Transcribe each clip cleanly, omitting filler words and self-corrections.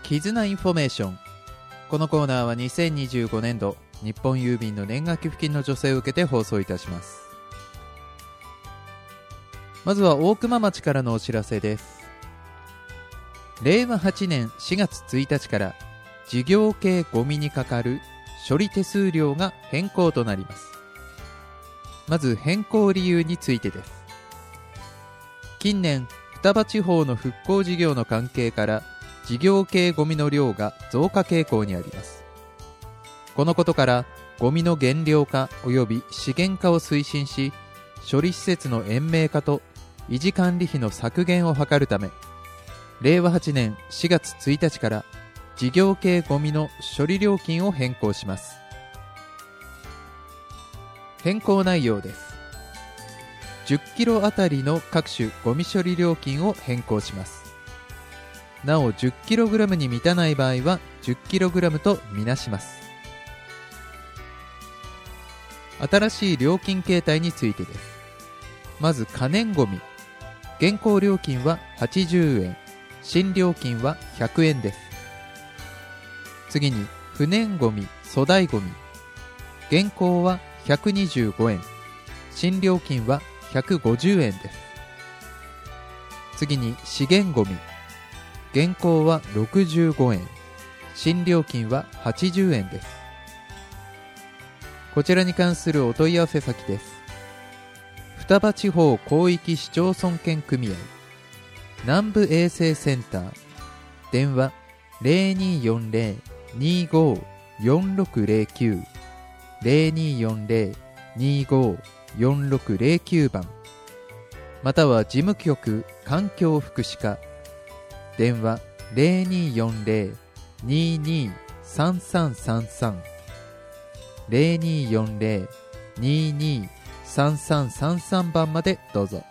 絆インフォメーション。このコーナーは2025年度日本郵便の年賀寄付金の助成を受けて放送いたします。まずは大熊町からのお知らせです。令和8年4月1日から事業系ゴミにかかる処理手数料が変更となります。まず変更理由についてです。近年双葉地方の復興事業の関係から事業系ゴミの量が増加傾向にあります。このことからゴミの減量化及び資源化を推進し、処理施設の延命化と維持管理費の削減を図るため、令和8年4月1日から事業系ゴミの処理料金を変更します。変更内容です。10キロあたりの各種ゴミ処理料金を変更します。なお10キログラムに満たない場合は10キログラムとみなします。新しい料金形態についてです。まず可燃ゴミ、現行料金は80円、新料金は100円です。次に不燃ゴミ、粗大ゴミ、現行は125円、新料金は150円です。次に資源ゴミ、現行は65円、新料金は80円です。こちらに関するお問い合わせ先です。双葉地方広域市町村圏組合南部衛生センター、電話 0240-254609 0240-254609 番、または事務局環境福祉課、電話 0240-223333 0240-223333番までどうぞ。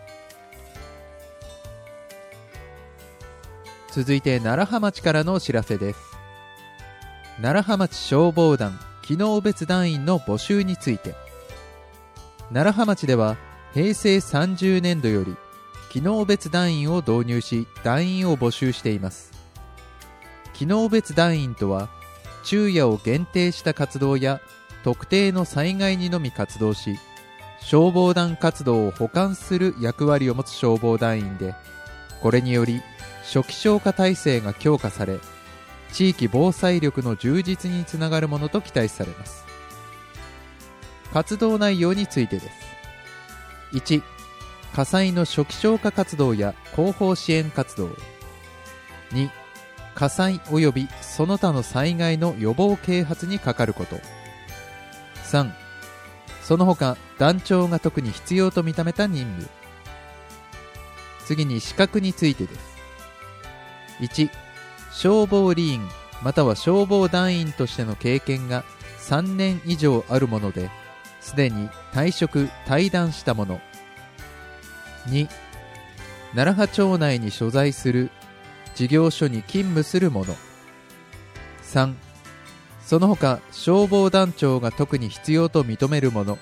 続いて楢葉町からのお知らせです。楢葉町消防団機能別団員の募集について、楢葉町では平成30年度より機能別団員を導入し、団員を募集しています。機能別団員とは、昼夜を限定した活動や特定の災害にのみ活動し、消防団活動を補完する役割を持つ消防団員で、これにより初期消火体制が強化され、地域防災力の充実につながるものと期待されます。活動内容についてです。1、火災の初期消火活動や後方支援活動。2、火災及びその他の災害の予防啓発にかかること。3、その他団長が特に必要と認めた任務。次に資格についてです。1、消防理員または消防団員としての経験が3年以上あるもので、すでに退職・退団したもの。2、楢葉町内に所在する事業所に勤務する者。3、その他消防団長が特に必要と認める者。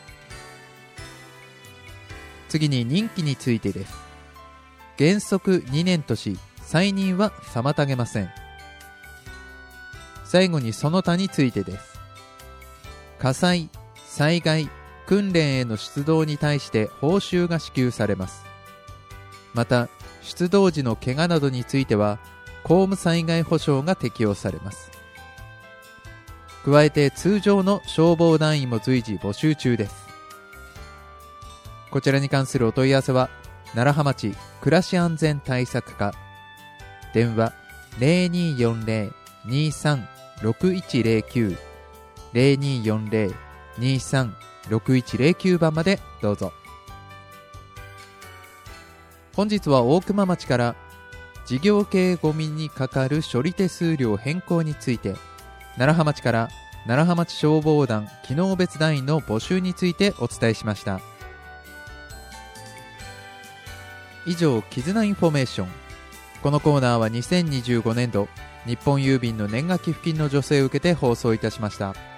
次に任期についてです。原則2年とし、再任は妨げません。最後にその他についてです。火災、災害、訓練への出動に対して報酬が支給されます。また出動時の怪我などについては公務災害保障が適用されます。加えて通常の消防団員も随時募集中です。こちらに関するお問い合わせは楢葉町暮らし安全対策課、電話 0240-236109 0240-236109 番までどうぞ。本日は大熊町から事業系ゴミにかかる処理手数料変更について、楢葉町から楢葉町消防団機能別団員の募集についてお伝えしました。以上、絆インフォメーション。このコーナーは2025年度日本郵便の年賀寄付金の助成を受けて放送いたしました。